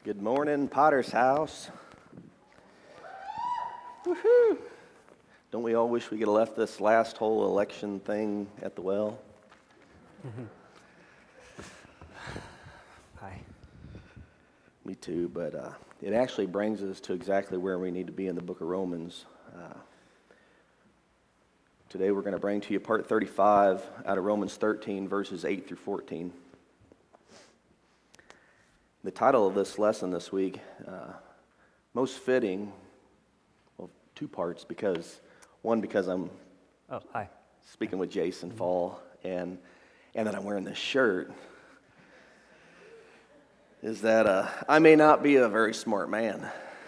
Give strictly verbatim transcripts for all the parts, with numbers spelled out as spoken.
Good morning, Potter's House. Woohoo! Don't we all wish we could have left this last whole election thing at the well? Hi. Me too, but uh, it actually brings us to exactly where we need to be in the book of Romans. Uh, today we're going to bring to you part thirty-five out of Romans thirteen, verses eight through fourteen. The title of this lesson this week, uh, most fitting, well, two parts, because one, because I'm Oh, hi. speaking with Jason Fall, and and that I'm wearing this shirt, is that uh, I may not be a very smart man.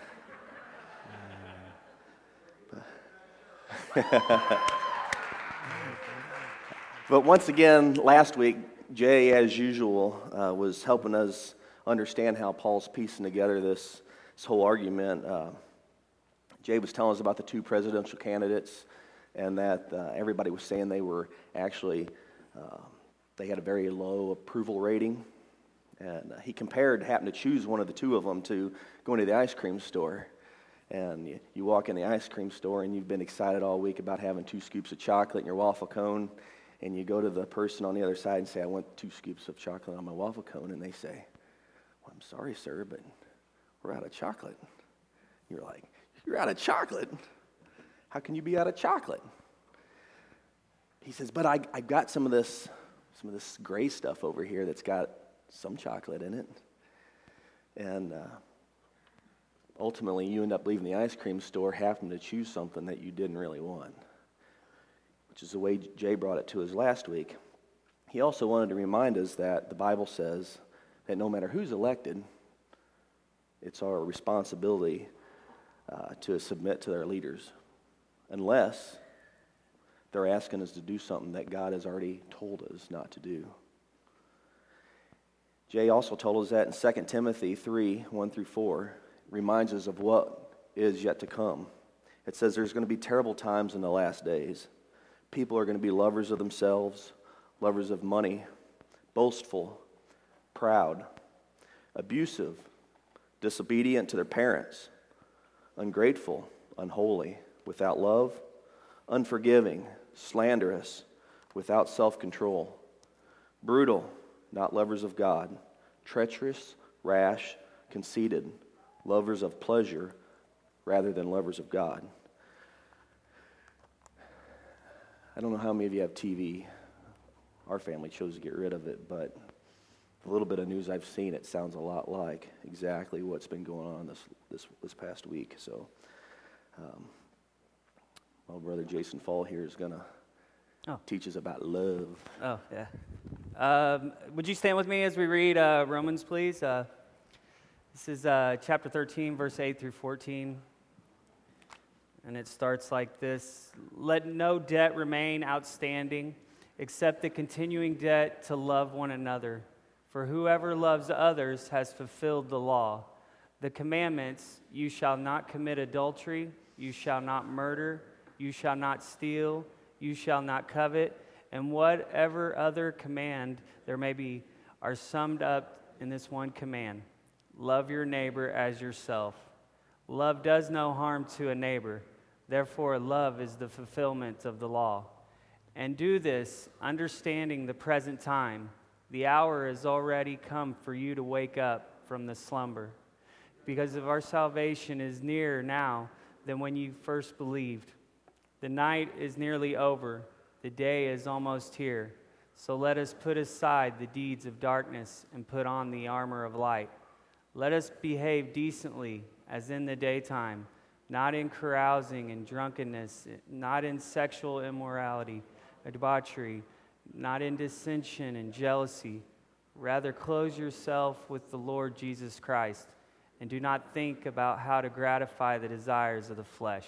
But once again, last week, Jay, as usual, uh, was helping us understand how Paul's piecing together this, this whole argument. Uh, Jay was telling us about the two presidential candidates, and that uh, everybody was saying they were actually, uh, they had a very low approval rating. And uh, he compared having to choose one of the two of them to going to the ice cream store. And you, you walk in the ice cream store and you've been excited all week about having two scoops of chocolate in your waffle cone. And you go to the person on the other side and say, I want two scoops of chocolate on my waffle cone. And they say, well, I'm sorry, sir, but we're out of chocolate. You're like, you're out of chocolate? How can you be out of chocolate? He says, but I, I got some of this, some of this gray stuff over here that's got some chocolate in it. And uh, ultimately, you end up leaving the ice cream store having to choose something that you didn't really want, which is the way Jay brought it to us last week. He also wanted to remind us that the Bible says that no matter who's elected, it's our responsibility uh, to submit to their leaders, unless they're asking us to do something that God has already told us not to do. Jay also told us that in Second Timothy three, one through four, reminds us of what is yet to come. It says there's going to be terrible times in the last days. People are going to be lovers of themselves, lovers of money, boastful, proud, abusive, disobedient to their parents, ungrateful, unholy, without love, unforgiving, slanderous, without self-control, brutal, not lovers of God, treacherous, rash, conceited, lovers of pleasure rather than lovers of God. I don't know how many of you have T V. Our family chose to get rid of it, but a little bit of news I've seen, it sounds a lot like exactly what's been going on this this, this past week. So, um, my brother Jason Fall here is going to oh. teach us about love. Oh, yeah. Um, would you stand with me as we read uh, Romans, please? Uh, this is uh, chapter thirteen, verse eight through fourteen. And it starts like this. Let no debt remain outstanding, except the continuing debt to love one another. For whoever loves others has fulfilled the law. The commandments, you shall not commit adultery, you shall not murder, you shall not steal, you shall not covet, and whatever other command there may be are summed up in this one command. Love your neighbor as yourself. Love does no harm to a neighbor. Therefore, love is the fulfillment of the law. And do this, understanding the present time. The hour has already come for you to wake up from the slumber, because of our salvation is nearer now than when you first believed. The night is nearly over. The day is almost here. So let us put aside the deeds of darkness and put on the armor of light. Let us behave decently as in the daytime, not in carousing and drunkenness, not in sexual immorality or debauchery, not in dissension and jealousy. Rather, clothe yourself with the Lord Jesus Christ, and do not think about how to gratify the desires of the flesh.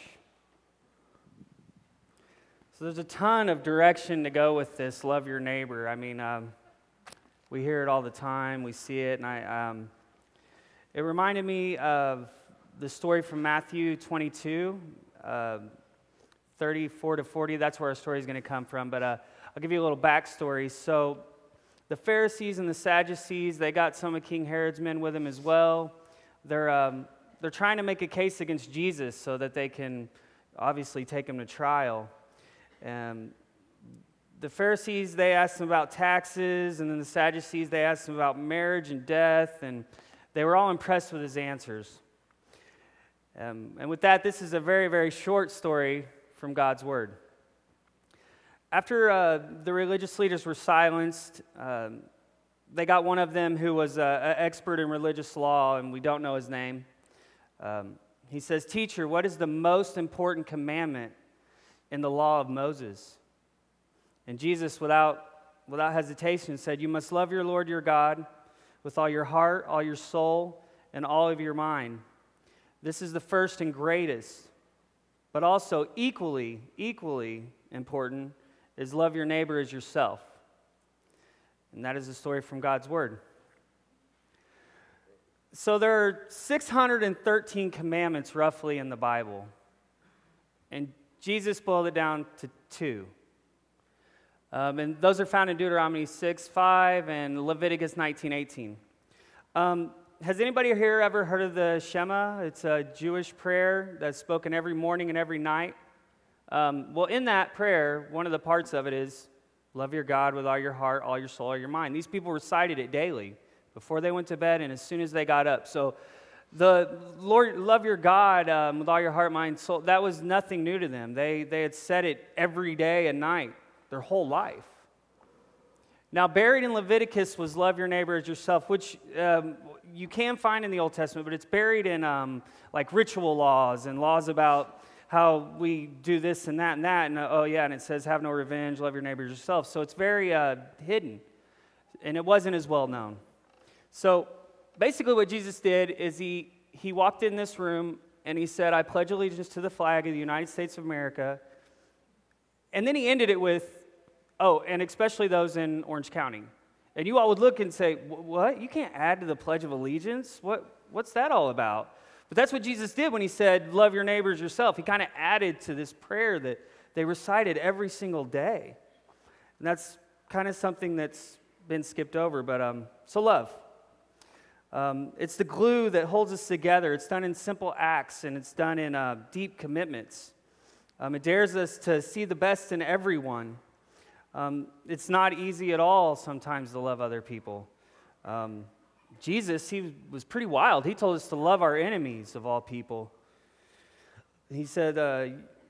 So there's a ton of direction to go with this, love your neighbor. I mean, um, we hear it all the time, we see it, and I, um, it reminded me of the story from Matthew twenty-two, uh, thirty-four to forty. That's where our story is going to come from, but uh, I'll give you a little backstory. So the Pharisees and the Sadducees, they got some of King Herod's men with them as well. they're, um, they're trying to make a case against Jesus so that they can obviously take him to trial. Um, the Pharisees, they asked him about taxes, and then the Sadducees, they asked him about marriage and death, and they were all impressed with his answers. Um, and with that, this is a very, very short story from God's Word. After uh, the religious leaders were silenced, um, they got one of them who was an expert in religious law, and we don't know his name. Um, he says, "Teacher, what is the most important commandment in the law of Moses?" And Jesus, without, without hesitation, said, "You must love your Lord your God with all your heart, all your soul, and all of your mind. This is the first and greatest, but also equally, equally important is love your neighbor as yourself." And that is a story from God's Word. So there are six hundred thirteen commandments roughly in the Bible. And Jesus boiled it down to two. Um, and those are found in Deuteronomy six five and Leviticus nineteen eighteen. Um, has anybody here ever heard of the Shema? It's a Jewish prayer that's spoken every morning and every night. Um, well, in that prayer, one of the parts of it is, love your God with all your heart, all your soul, all your mind. These people recited it daily before they went to bed and as soon as they got up. So the Lord, love your God um, with all your heart, mind, soul, that was nothing new to them. They, they had said it every day and night, their whole life. Now, buried in Leviticus was love your neighbor as yourself, which um, you can find in the Old Testament, but it's buried in um, like ritual laws and laws about how we do this and that and that, and uh, oh yeah, and it says have no revenge, love your neighbor as yourself. So it's very uh, hidden, and it wasn't as well known. So basically what Jesus did is he, he walked in this room and he said, "I pledge allegiance to the flag of the United States of America." And then he ended it with, oh, and especially those in Orange County. And you all would look and say, what? You can't add to the Pledge of Allegiance? What? What's that all about? But that's what Jesus did when he said, love your neighbors yourself. He kind of added to this prayer that they recited every single day. And that's kind of something that's been skipped over. But um, so love. Um, it's the glue that holds us together. It's done in simple acts, and it's done in uh, deep commitments. Um, it dares us to see the best in everyone. Um, it's not easy at all sometimes to love other people. Um, Jesus, he was pretty wild. He told us to love our enemies of all people. He said, uh,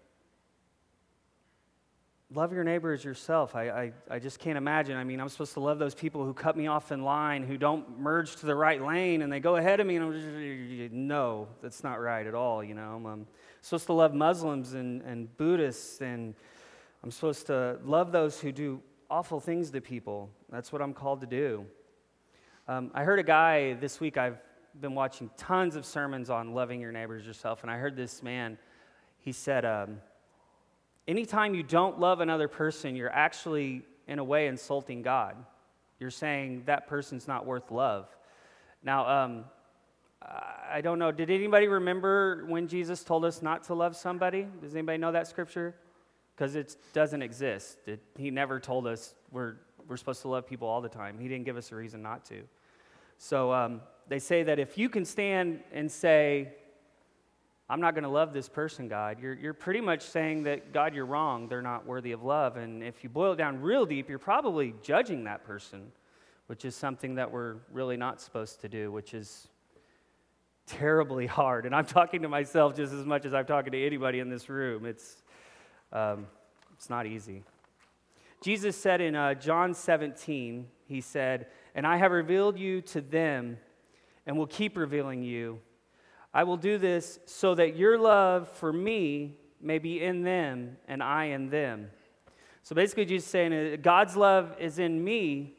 love your neighbor as yourself. I, I, I just can't imagine. I mean, I'm supposed to love those people who cut me off in line, who don't merge to the right lane, and they go ahead of me, and I'm just, no, that's not right at all, you know. I'm supposed to love Muslims and, and Buddhists, and I'm supposed to love those who do awful things to people. That's what I'm called to do. Um, I heard a guy this week, I've been watching tons of sermons on loving your neighbors yourself, and I heard this man, he said, um, anytime you don't love another person, you're actually, in a way, insulting God. You're saying that person's not worth love. Now, um, I don't know, did anybody remember when Jesus told us not to love somebody? Does anybody know that scripture? Because it doesn't exist. It, he never told us we're we're supposed to love people all the time. He didn't give us a reason not to. So um, they say that if you can stand and say, I'm not going to love this person, God, you're you're pretty much saying that, God, you're wrong. They're not worthy of love. And if you boil it down real deep, you're probably judging that person, which is something that we're really not supposed to do, which is terribly hard. And I'm talking to myself just as much as I'm talking to anybody in this room. It's Um, it's not easy. Jesus said in uh, John seventeen, he said, "And I have revealed you to them and will keep revealing you. I will do this so that your love for me may be in them and I in them." So basically Jesus is saying uh, God's love is in me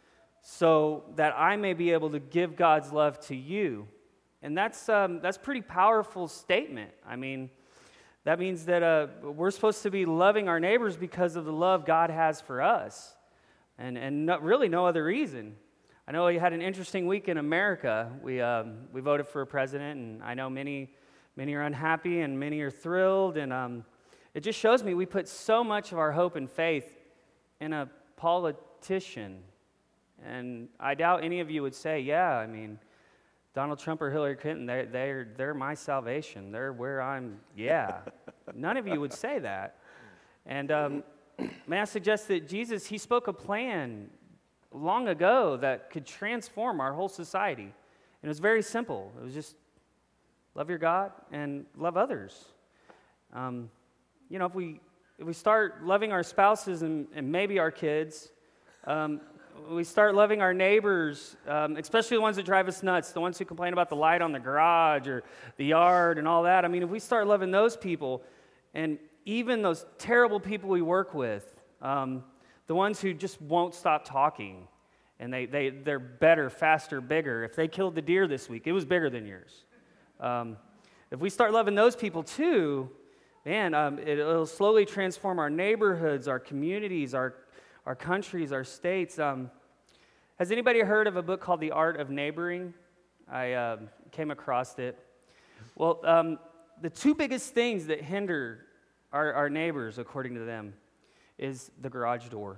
so that I may be able to give God's love to you. And that's um, that's a pretty powerful statement. I mean, that means that uh, we're supposed to be loving our neighbors because of the love God has for us, and and not, really no other reason. I know we had an interesting week in America. We um, we voted for a president, and I know many many are unhappy and many are thrilled, and um, it just shows me we put so much of our hope and faith in a politician. And I doubt any of you would say, yeah, I mean, Donald Trump or Hillary Clinton, they're, they're, they're my salvation. They're where I'm, yeah. None of you would say that. And um, may I suggest that Jesus, he spoke a plan long ago that could transform our whole society. And it was very simple. It was just love your God and love others. Um, you know, if we if we start loving our spouses and, and maybe our kids, um, we start loving our neighbors, um, especially the ones that drive us nuts, the ones who complain about the light on the garage or the yard and all that. I mean, if we start loving those people, and even those terrible people we work with, um, the ones who just won't stop talking, and they, they, they're better, faster, bigger. If they killed the deer this week, it was bigger than yours. Um, if we start loving those people too, man, um, it, it'll slowly transform our neighborhoods, our communities, our our countries, our states. Um, has anybody heard of a book called The Art of Neighboring? I uh, came across it. Well, um, the two biggest things that hinder our, our neighbors, according to them, is the garage door.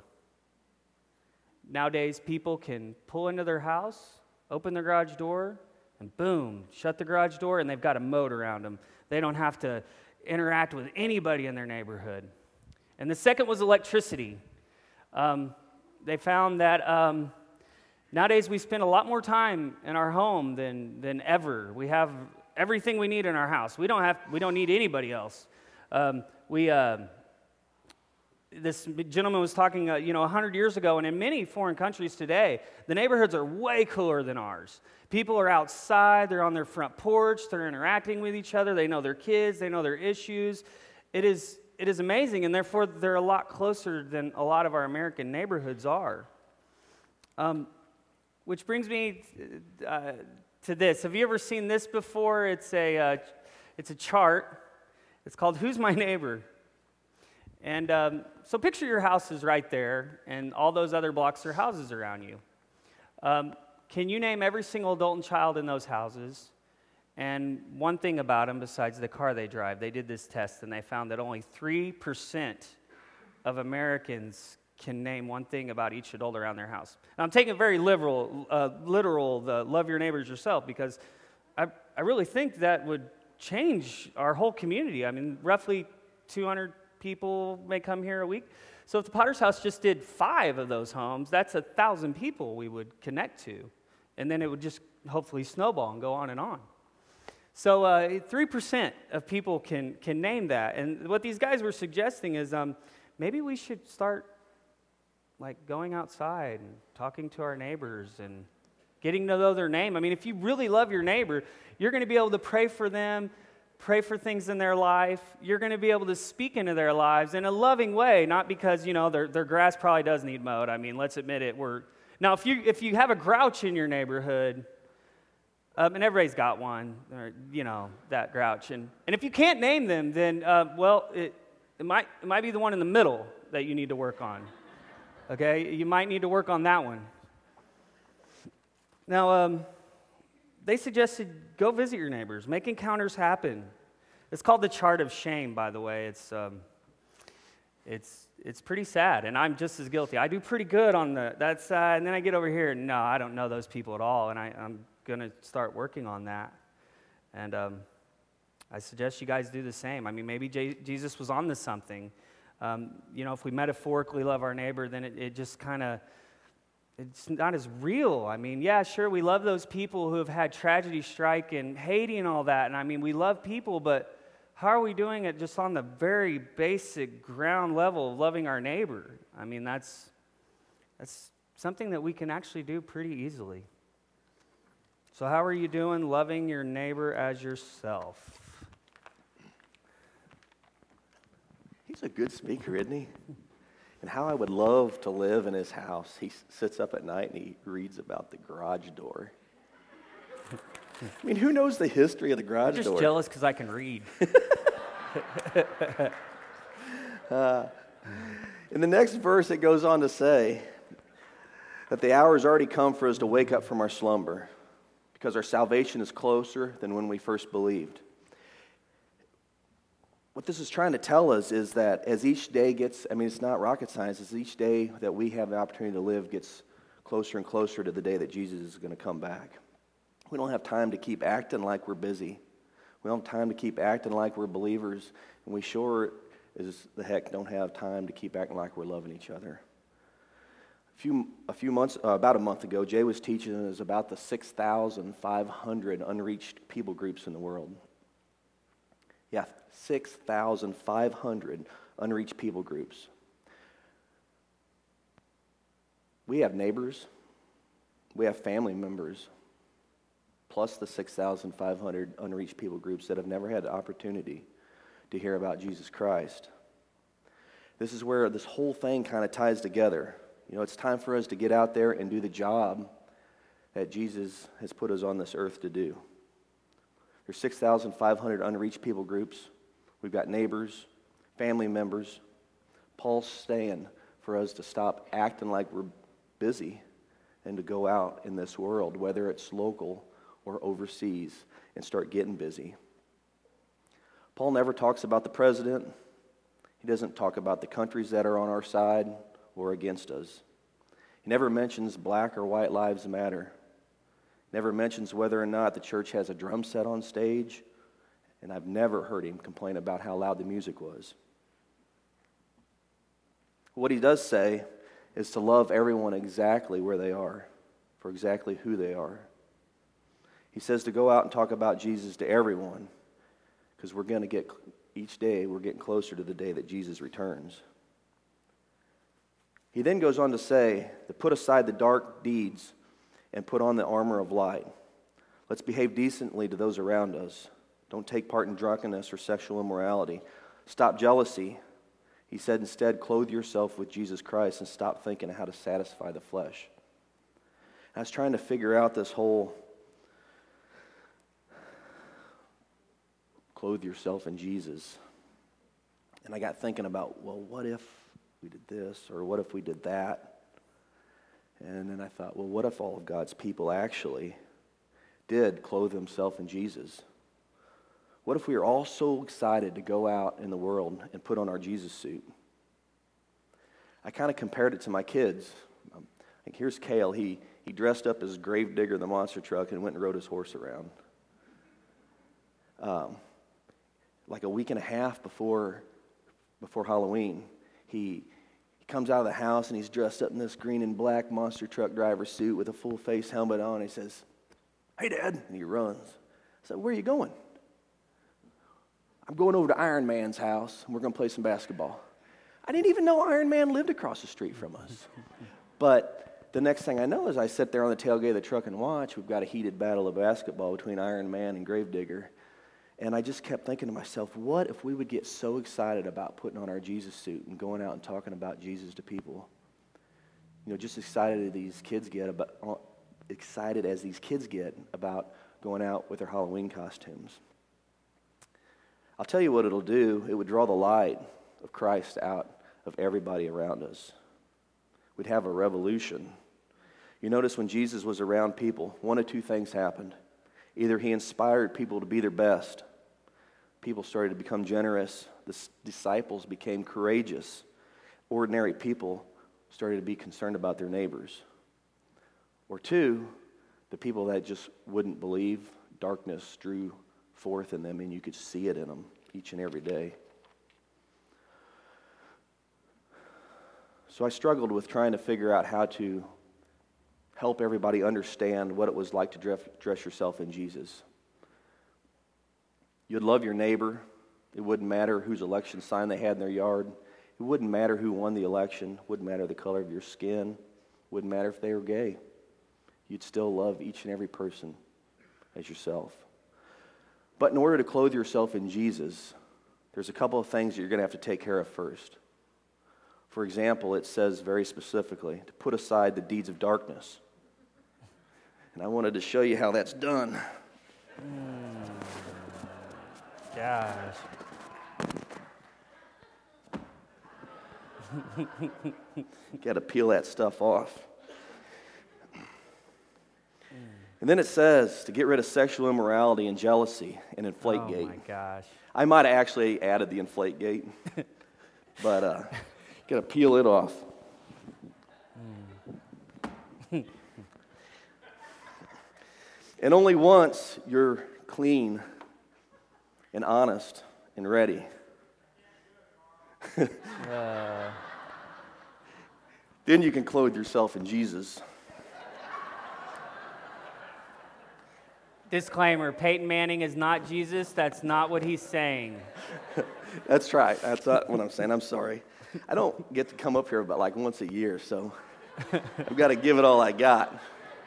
Nowadays, people can pull into their house, open their garage door, and boom, shut the garage door, and they've got a moat around them. They don't have to interact with anybody in their neighborhood. And the second was electricity. Um, they found that um, nowadays we spend a lot more time in our home than than ever. We have everything we need in our house. We don't have we don't need anybody else. Um, we uh, this gentleman was talking, uh, you know, a hundred years ago, and in many foreign countries today, the neighborhoods are way cooler than ours. People are outside. They're on their front porch. They're interacting with each other. They know their kids. They know their issues. It is. It is amazing, and therefore they're a lot closer than a lot of our American neighborhoods are. Um, which brings me uh, to this. Have you ever seen this before? It's a uh, it's a chart. It's called "Who's My Neighbor?" And um, so picture your house is right there, and all those other blocks are houses around you. Um, can you name every single adult and child in those houses? And one thing about them, besides the car they drive, they did this test, and they found that only three percent of Americans can name one thing about each adult around their house. And I'm taking it very literal, uh, literal, the love your neighbors yourself, because I, I really think that would change our whole community. I mean, roughly two hundred people may come here a week. So if the Potter's House just did five of those homes, that's a thousand people we would connect to. And then it would just hopefully snowball and go on and on. So uh, three percent of people can can name that. And what these guys were suggesting is um, maybe we should start like going outside and talking to our neighbors and getting to know their name. I mean, if you really love your neighbor, you're going to be able to pray for them, pray for things in their life. You're going to be able to speak into their lives in a loving way, not because, you know, their their grass probably does need mowed. I mean, let's admit it. We're now, if you if you have a grouch in your neighborhood, Um, and everybody's got one, or, you know, that grouch. And, and if you can't name them, then, uh, well, it, it might it might be the one in the middle that you need to work on, okay? You might need to work on that one. Now, um, they suggested go visit your neighbors, make encounters happen. It's called the Chart of Shame, by the way. It's um, it's it's pretty sad, and I'm just as guilty. I do pretty good on the that side, and then I get over here, and no, I don't know those people at all, and I, I'm going to start working on that. And um, I suggest you guys do the same. I mean, maybe J- Jesus was on to something. Um, you know, if we metaphorically love our neighbor, then it, it just kind of, it's not as real. I mean, yeah, sure, we love those people who have had tragedy strike and Haiti and all that. And I mean, we love people, but how are we doing it just on the very basic ground level of loving our neighbor? I mean, that's that's something that we can actually do pretty easily. So how are you doing loving your neighbor as yourself? He's a good speaker, isn't he? And how I would love to live in his house. He sits up at night and he reads about the garage door. I mean, who knows the history of the garage I'm just door? jealous because I can read. uh, in the next verse, it goes on to say that the hour has already come for us to wake up from our slumber, because our salvation is closer than when we first believed. What this is trying to tell us is that as each day gets, I mean, it's not rocket science, as each day that we have the opportunity to live gets closer and closer to the day that Jesus is going to come back. We don't have time to keep acting like we're busy. We don't have time to keep acting like we're believers, and we sure as the heck don't have time to keep acting like we're loving each other. A few, a few months, uh, about a month ago, Jay was teaching us about the six thousand five hundred unreached people groups in the world. Yeah, six thousand five hundred unreached people groups. We have neighbors, we have family members, plus the six thousand five hundred unreached people groups that have never had the opportunity to hear about Jesus Christ. This is where this whole thing kind of ties together. You know, it's time for us to get out there and do the job that Jesus has put us on this earth to do. There's six thousand five hundred unreached people groups. We've got neighbors, family members. Paul's saying for us to stop acting like we're busy and to go out in this world, whether it's local or overseas, and start getting busy. Paul never talks about the president. He doesn't talk about the countries that are on our side or against us. He never mentions black or white lives matter. Never mentions whether or not the church has a drum set on stage, and I've never heard him complain about how loud the music was. What he does say is to love everyone exactly where they are, for exactly who they are. He says to go out and talk about Jesus to everyone, because we're going to get, each day, we're getting closer to the day that Jesus returns. He then goes on to say to put aside the dark deeds and put on the armor of light. Let's behave decently to those around us. Don't take part in drunkenness or sexual immorality. Stop jealousy. He said instead, clothe yourself with Jesus Christ and stop thinking how to satisfy the flesh. I was trying to figure out this whole clothe yourself in Jesus. And I got thinking about, well, what if we did this, or what if we did that? And then I thought, well, what if all of God's people actually did clothe themselves in Jesus? What if we are all so excited to go out in the world and put on our Jesus suit? I kind of compared it to my kids. Um, like here's Cale. He, he dressed up as Gravedigger the monster truck and went and rode his horse around. Um, like a week and a half before, before Halloween, he, he comes out of the house and he's dressed up in this green and black monster truck driver suit with a full face helmet on. He says, "Hey, Dad," and he runs. I said, "Where are you going?" "I'm going over to Iron Man's house, and we're going to play some basketball." I didn't even know Iron Man lived across the street from us. But the next thing I know is I sit there on the tailgate of the truck and watch. We've got a heated battle of basketball between Iron Man and Gravedigger. And I just kept thinking to myself, what if we would get so excited about putting on our Jesus suit and going out and talking about Jesus to people? You know, just excited as these kids get about, excited as these kids get about going out with their Halloween costumes. I'll tell you what it'll do. It would draw the light of Christ out of everybody around us. We'd have a revolution. You notice when Jesus was around people, one of two things happened. Either he inspired people to be their best. People started to become generous. The disciples became courageous. Ordinary people started to be concerned about their neighbors. Or two, the people that just wouldn't believe, darkness drew forth in them, and you could see it in them each and every day. So I struggled with trying to figure out how to help everybody understand what it was like to dress, dress yourself in Jesus. You'd love your neighbor. It wouldn't matter whose election sign they had in their yard. It wouldn't matter who won the election. It wouldn't matter the color of your skin. It wouldn't matter if they were gay. You'd still love each and every person as yourself. But in order to clothe yourself in Jesus, there's a couple of things that you're going to have to take care of first. For example, it says very specifically to put aside the deeds of darkness. And I wanted to show you how that's done. Mm. Gosh. Got to peel that stuff off. And then it says to get rid of sexual immorality and jealousy and Inflategate. Oh my gosh. I might have actually added the Inflategate, but uh, got to peel it off. And only once you're clean and honest and ready. uh, Then you can clothe yourself in Jesus. Disclaimer, Peyton Manning is not Jesus. That's not what he's saying. That's right. That's not what I'm saying. I'm sorry. I don't get to come up here about like once a year, so I've got to give it all I got.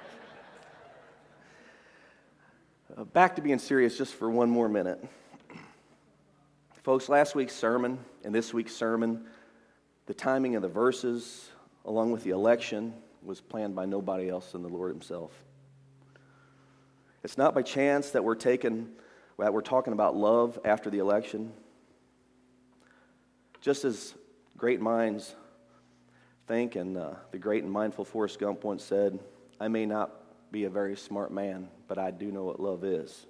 Uh, back to being serious just for one more minute. Folks, last week's sermon and this week's sermon, the timing of the verses, along with the election, was planned by nobody else than the Lord himself. It's not by chance that we're taking, that we're talking about love after the election. Just as great minds think, and uh, the great and mindful Forrest Gump once said, I may not be a very smart man, but I do know what love is.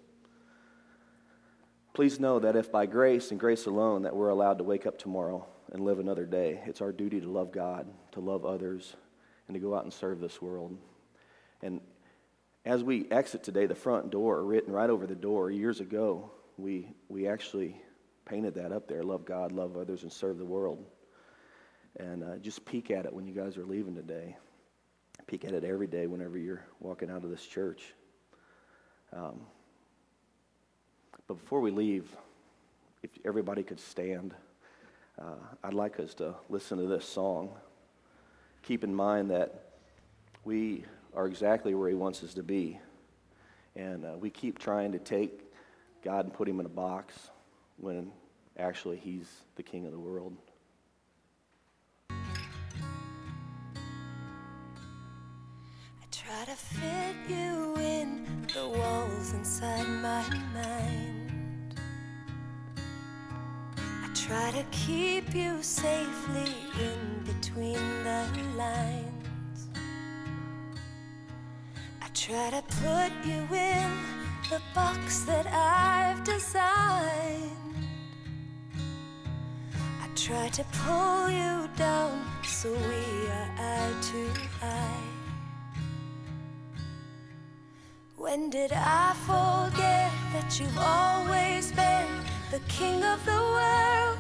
Please know that if by grace and grace alone that we're allowed to wake up tomorrow and live another day, it's our duty to love God, to love others, and to go out and serve this world. And as we exit today, the front door, written right over the door, years ago, we we actually painted that up there, love God, love others, and serve the world. And uh, just peek at it when you guys are leaving today. Peek at it every day whenever you're walking out of this church. Um, but before we leave, if everybody could stand, uh, I'd like us to listen to this song. Keep in mind that we are exactly where he wants us to be. And uh, we keep trying to take God and put him in a box when actually he's the king of the world. I try to fit you in the walls inside my mind. I try to keep you safely in between the lines. I try to put you in the box that I've designed. I try to pull you down so we are eye to eye. When did I forget that you've always been the king of the world?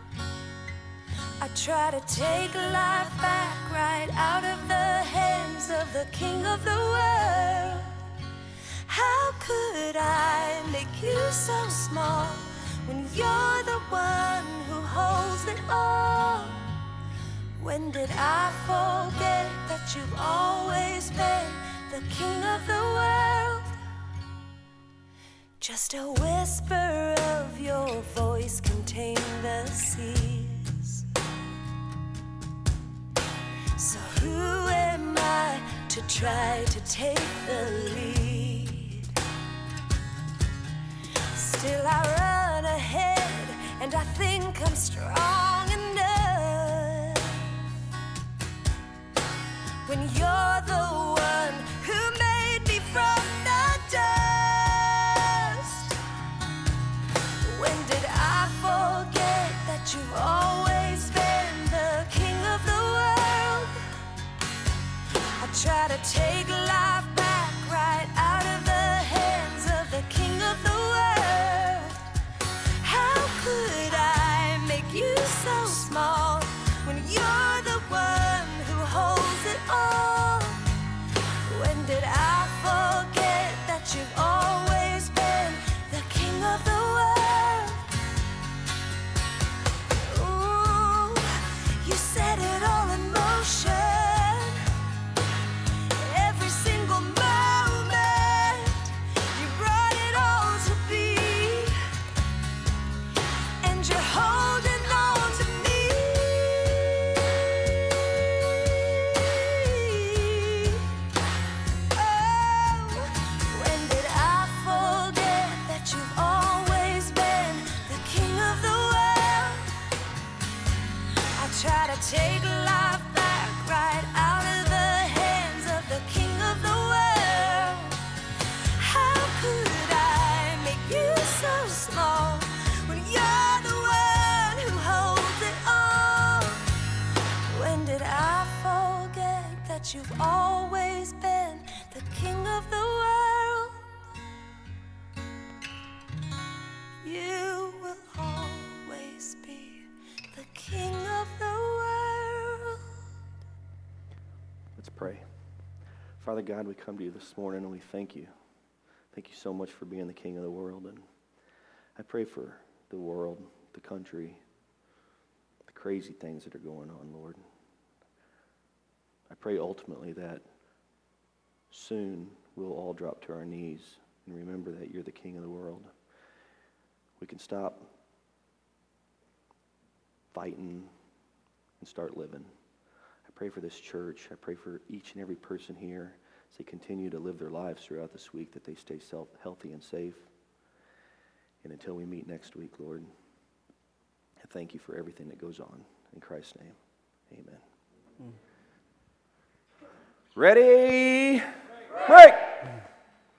I try to take life back right out of the hands of the king of the world. How could I make you so small when you're the one who holds it all? When did I forget that you've always been the king of the world? Just a whisper of your voice contained the seas. So who am I to try to take the lead? Still I run ahead and I think I'm strong enough. When you're the one who made me from the dust. When did I forget that you've always been the king of the world? I try to take life back right out of the hands of the king of the world. How could I make you so Father God, we come to you this morning and we thank you. Thank you so much for being the King of the world. And I pray for the world, the country, the crazy things that are going on, Lord. I pray ultimately that soon we'll all drop to our knees and remember that you're the King of the world. We can stop fighting and start living. I pray for this church. I pray for each and every person here as they continue to live their lives throughout this week, that they stay self healthy and safe. And until we meet next week, Lord, I thank you for everything that goes on. In Christ's name, amen. Mm. Ready? Break!